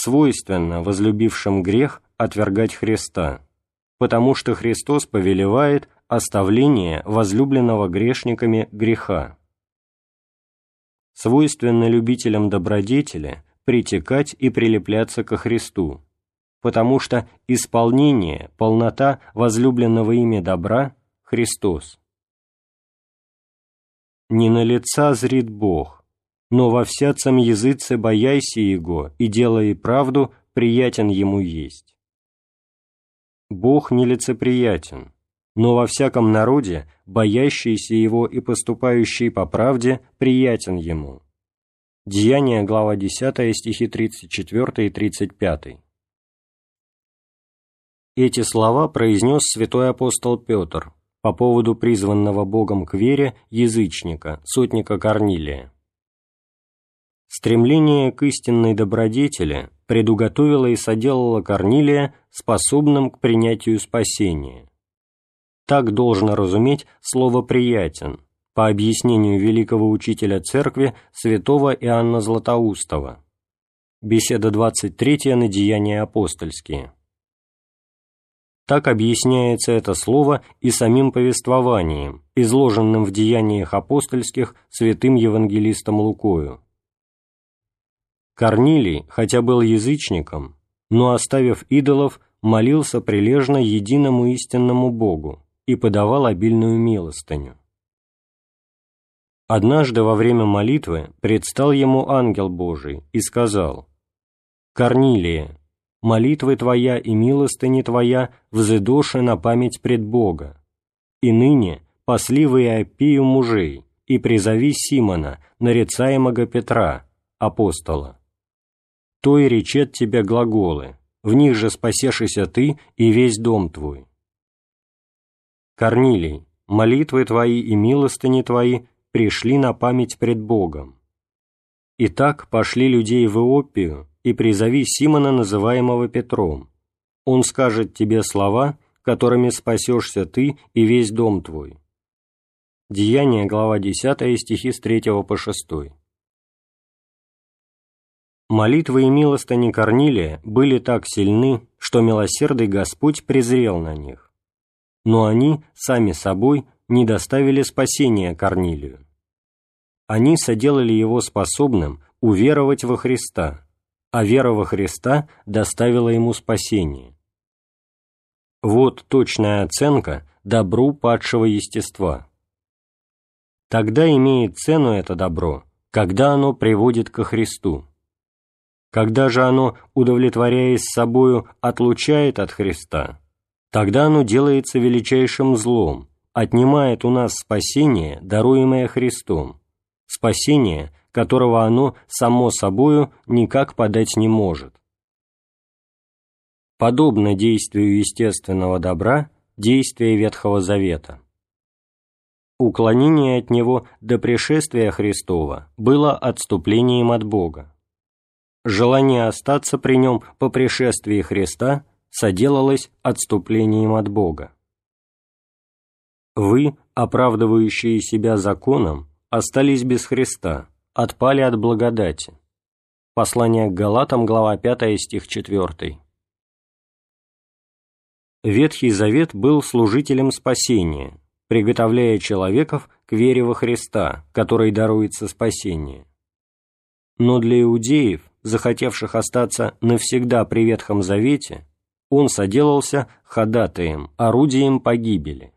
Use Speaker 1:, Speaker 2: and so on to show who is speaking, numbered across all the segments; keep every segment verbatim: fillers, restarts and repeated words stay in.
Speaker 1: свойственно возлюбившим грех отвергать Христа, потому что Христос повелевает оставление возлюбленного грешниками греха. Свойственно любителям добродетели притекать и прилепляться ко Христу, потому что исполнение, полнота возлюбленного ими добра – Христос. «Не на лица зрит Бог, но во всяком языце бояйся Его и делай правду, приятен Ему есть». Бог нелицеприятен, но во всяком народе, боящийся Его и поступающий по правде, приятен Ему. Деяния, глава десятая, стихи тридцать четвёртый и тридцать пятый. Эти слова произнес святой апостол Петр по поводу призванного Богом к вере язычника, сотника Корнилия. Стремление к истинной добродетели предуготовило и соделало Корнилия способным к принятию спасения. Так должно разуметь слово «приятен» по объяснению великого учителя церкви святого Иоанна Златоустова. Беседа двадцать третья на Деяния апостольские. Так объясняется это слово и самим повествованием, изложенным в Деяниях апостольских святым евангелистом Лукою. Корнилий, хотя был язычником, но, оставив идолов, молился прилежно единому истинному Богу и подавал обильную милостыню. Однажды во время молитвы предстал ему ангел Божий и сказал: «Корнилие, молитвы твоя и милостыни твоя взыдоши на память пред Бога, и ныне посли в Иоппию мужей, и призови Симона, нарицаемого Петра, апостола. То и речет тебе глаголы, в них же спасешися ты и весь дом твой. Корнилий, молитвы твои и милостыни твои пришли на память пред Богом. Итак, пошли людей в Иоппию, и призови Симона, называемого Петром. Он скажет тебе слова, которыми спасешься ты и весь дом твой». Деяния, глава десятая, стихи с третьего по шестой. Молитвы и милостыни Корнилия были так сильны, что милосердный Господь презрел на них. Но они, сами собой, не доставили спасения Корнилию. Они соделали его способным уверовать во Христа, а вера во Христа доставила ему спасение. Вот точная оценка добру падшего естества. Тогда имеет цену это добро, когда оно приводит ко Христу. Когда же оно, удовлетворяясь собою, отлучает от Христа, тогда оно делается величайшим злом, отнимает у нас спасение, даруемое Христом, спасение, которого оно само собою никак подать не может. Подобно действию естественного добра, действие Ветхого Завета. Уклонение от него до пришествия Христова было отступлением от Бога. Желание остаться при нем по пришествии Христа соделалось отступлением от Бога. Вы, оправдывающие себя законом, остались без Христа, отпали от благодати. Послание к Галатам, глава пятая, стих четвёртый. Ветхий Завет был служителем спасения, приготовляя человеков к вере во Христа, который даруется спасение. Но для иудеев, захотевших остаться навсегда при Ветхом Завете, он соделался ходатаем, орудием погибели.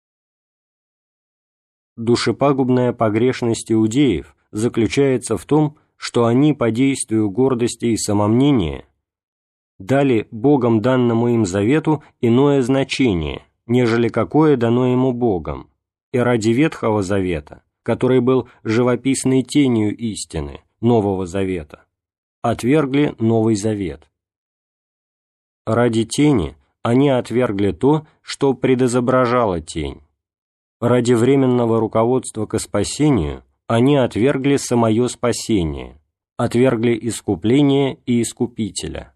Speaker 1: Душепагубная погрешность иудеев заключается в том, что они по действию гордости и самомнения дали Богом данному им завету иное значение, нежели какое дано ему Богом, и ради Ветхого Завета, который был живописной тенью истины, Нового Завета, отвергли Новый Завет. Ради тени они отвергли то, что предизображало тень. Ради временного руководства ко спасению они отвергли самое спасение, отвергли искупление и Искупителя.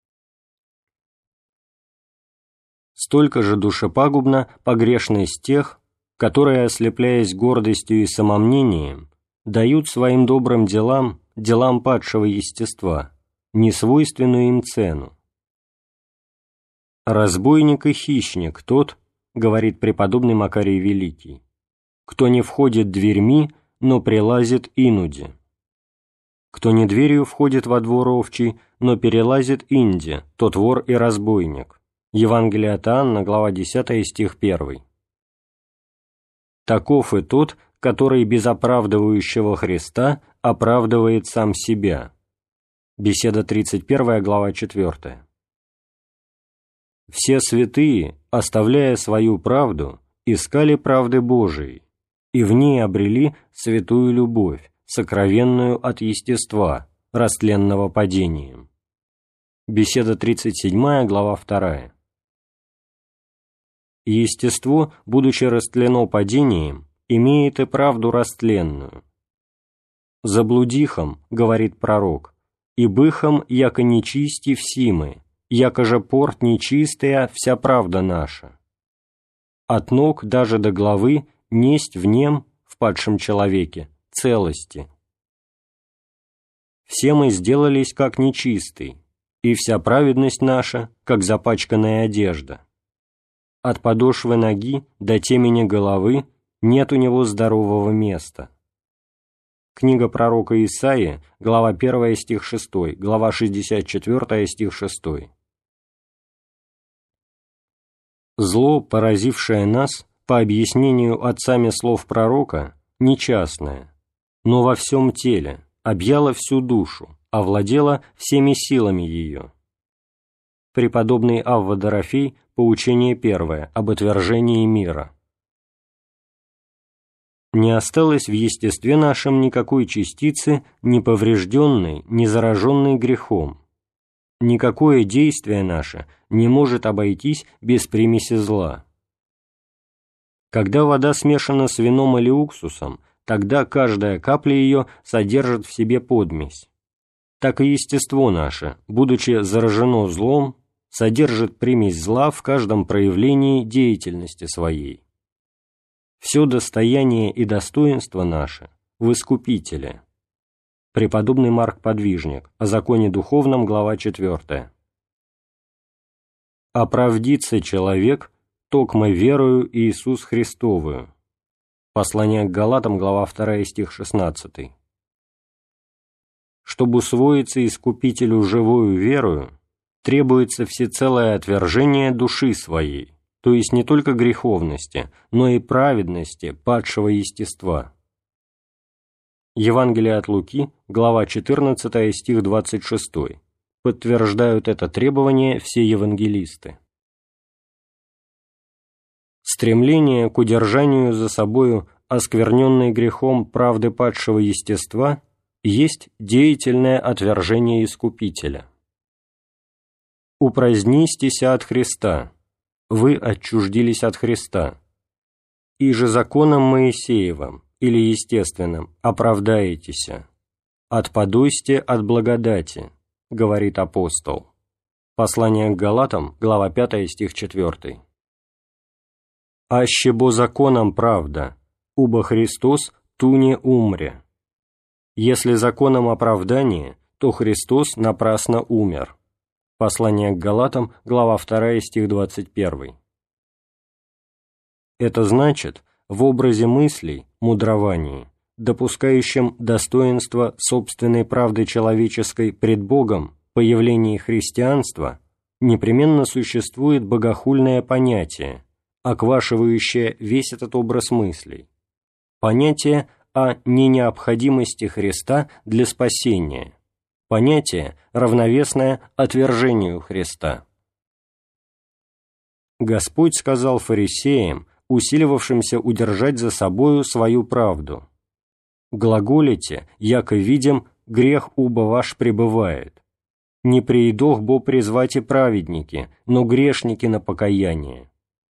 Speaker 1: Столько же душепагубна погрешность тех, которые, ослепляясь гордостью и самомнением, дают своим добрым делам, делам падшего естества, несвойственную им цену. «Разбойник и хищник тот, — говорит преподобный Макарий Великий, — кто не входит дверьми, но прилазит инуди. Кто не дверью входит во двор овчий, но перелазит инди, тот вор и разбойник». Евангелие от Иоанна, глава десятая, стих первый. «Таков и тот, который без оправдывающего Христа оправдывает сам себя». Беседа тридцать первая, глава четвертая. «Все святые, оставляя свою правду, искали правды Божией, и в ней обрели святую любовь, сокровенную от естества, растленного падением». Беседа тридцать седьмая, глава вторая. Естество, будучи растлено падением, имеет и правду растленную. «Заблудихом, — говорит пророк, — и быхом, яко нечисти все мы, яко же порт нечистая вся правда наша. От ног даже до головы несть в нем, в падшем человеке, целости. Все мы сделались как нечистый, и вся праведность наша, как запачканная одежда. От подошвы ноги до темени головы нет у него здорового места». Книга пророка Исаии, глава первая, стих шестой, глава шестьдесят четвёртая, стих шестой. Зло, поразившее нас, по объяснению отцами слов пророка, нечастное, но во всем теле, объяло всю душу, овладело всеми силами ее. Преподобный Авва Дорофей, поучение первое, об отвержении мира. Не осталось в естестве нашем никакой частицы, не поврежденной, не зараженной грехом. Никакое действие наше не может обойтись без примеси зла. Когда вода смешана с вином или уксусом, тогда каждая капля ее содержит в себе подмесь. Так и естество наше, будучи заражено злом, содержит примесь зла в каждом проявлении деятельности своей. Все достояние и достоинство наше в Искупителе. Преподобный Марк Подвижник, о законе духовном, глава четвертая. «Оправдится человек, токмо верою Иисус Христовую». Послание к Галатам, глава вторая, стих шестнадцатый. «Чтобы усвоиться Искупителю живою верою, требуется всецелое отвержение души своей, то есть не только греховности, но и праведности падшего естества». Евангелие от Луки, глава четырнадцатая, стих двадцать шестой. Подтверждают это требование все евангелисты. Стремление к удержанию за собою оскверненной грехом правды падшего естества есть деятельное отвержение Искупителя. «Упразднистися от Христа, вы отчуждились от Христа, и же законом Моисеевым, или естественным, оправдаетеся, отпадуйте от благодати», — говорит апостол. Послание к Галатам, глава пятая, стих четвёртый. «Аще бо законом правда, убо Христос туне умре». Если законом оправдание, то Христос напрасно умер. Послание к Галатам, глава вторая, стих двадцать первый. Это значит, в образе мыслей, мудровании, допускающем достоинство собственной правды человеческой пред Богом по явлении христианства, непременно существует богохульное понятие, оквашивающее весь этот образ мыслей, понятие о ненеобходимости Христа для спасения, понятие, равновесное отвержению Христа. Господь сказал фарисеям, усиливавшимся удержать за собою свою правду: «Глаголите, яко видим, грех убо ваш пребывает. Не приидох бо призвати праведники, но грешники на покаяние».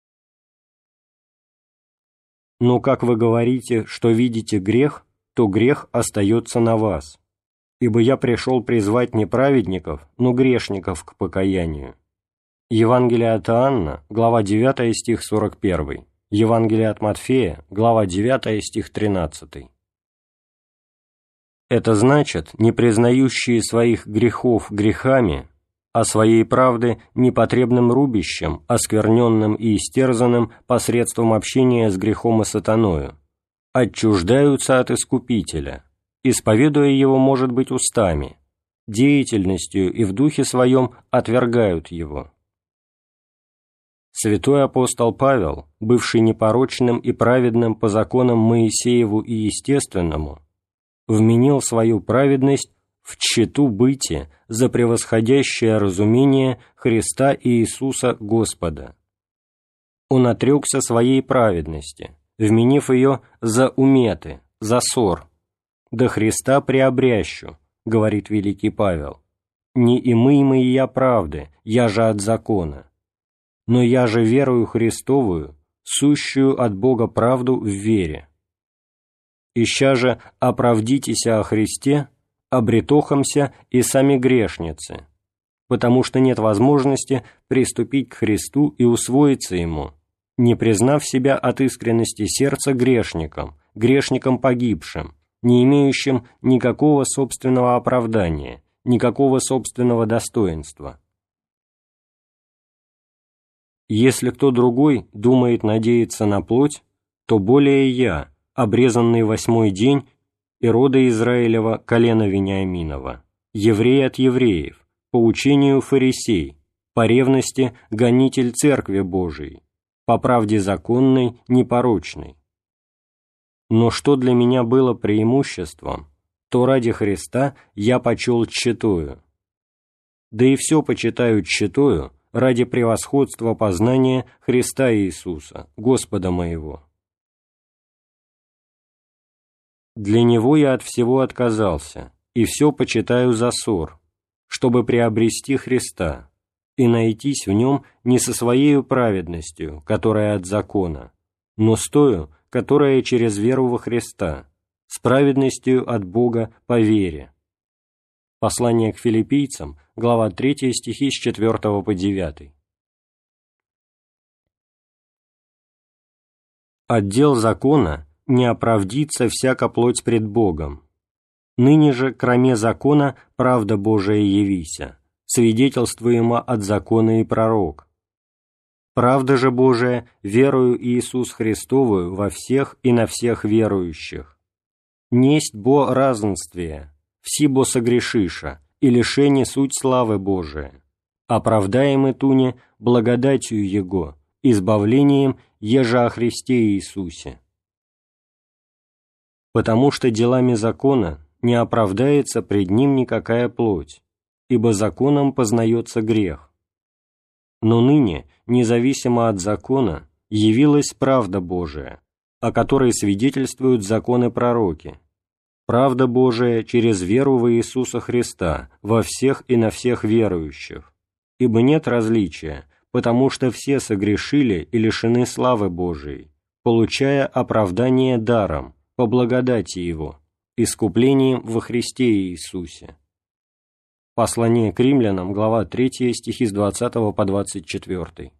Speaker 1: Но как вы говорите, что видите грех, то грех остается на вас. Ибо я пришел призвать не праведников, но грешников к покаянию. Евангелие от Иоанна, глава девятая, стих сорок первый. Евангелие от Матфея, глава девятая, стих тринадцатый. Это значит, не признающие своих грехов грехами, а своей правды непотребным рубищем, оскверненным и истерзанным посредством общения с грехом и сатаною, отчуждаются от Искупителя, исповедуя его, может быть, устами, деятельностью и в духе своем отвергают его. Святой апостол Павел, бывший непорочным и праведным по законам Моисееву и естественному, вменил свою праведность в тщету бытия за превосходящее разумение Христа и Иисуса Господа. Он отрекся своей праведности, вменив ее за уметы, за ссор, «да Христа приобрящу», говорит великий Павел, «не имыемый я правды, я же от закона, но я же верую Христовую, сущую от Бога правду в вере. Ища же оправдитеся о Христе, обретохомся и сами грешницы, потому что нет возможности приступить к Христу и усвоиться Ему, не признав себя от искренности сердца грешником, грешником погибшим, не имеющим никакого собственного оправдания, никакого собственного достоинства. Если кто другой думает надеяться на плоть, то более я, обрезанный восьмой день, и рода Израилева, колена Вениаминова, еврей от евреев, по учению фарисей, по ревности гонитель Церкви Божией, по правде законной, непорочной. Но что для меня было преимуществом, то ради Христа я почел тщетою. Да и все почитаю тщетою ради превосходства познания Христа Иисуса, Господа моего. Для Него я от всего отказался, и все почитаю за ссор, чтобы приобрести Христа и найтись в Нем не со своею праведностью, которая от закона, но с тою, которая через веру во Христа, с праведностью от Бога по вере. Послание к филиппийцам, глава третья, стихи с четвёртого по девятый. Отдел закона не оправдится всяка плоть пред Богом. Ныне же, кроме закона, правда Божия явися, свидетельствуема от закона и пророк. Правда же Божия, верою Иисус Христовую во всех и на всех верующих. Несть бо разнствие, все бо согрешиша, и лишение суть славы Божия. Оправдаемы туне благодатью Его, избавлением еже о Христе Иисусе. Потому что делами закона не оправдается пред Ним никакая плоть, ибо законом познается грех. Но ныне, независимо от закона, явилась правда Божия, о которой свидетельствуют законы пророки. Правда Божия через веру во Иисуса Христа во всех и на всех верующих, ибо нет различия, потому что все согрешили и лишены славы Божией, получая оправдание даром, по благодати Его, искуплением во Христе Иисусе. Послание к римлянам, глава третья, стихи с двадцатого по двадцать четвёртый.